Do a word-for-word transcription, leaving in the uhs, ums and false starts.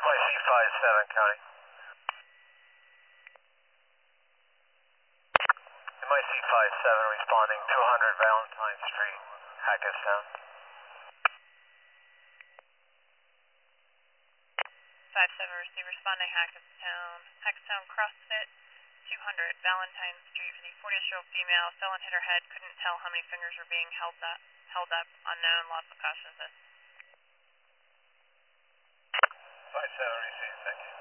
C five seven, County. M I C five seven responding two hundred Valentine Street, Hackettstown. five seven, receive responding Hackettstown. Hackettstown CrossFit, two hundred Valentine Street for the forty-year-old female. Fell and hit her head, couldn't tell how many fingers were being held up. Held up, unknown, loss of consciousness. five seven, receive, thank you.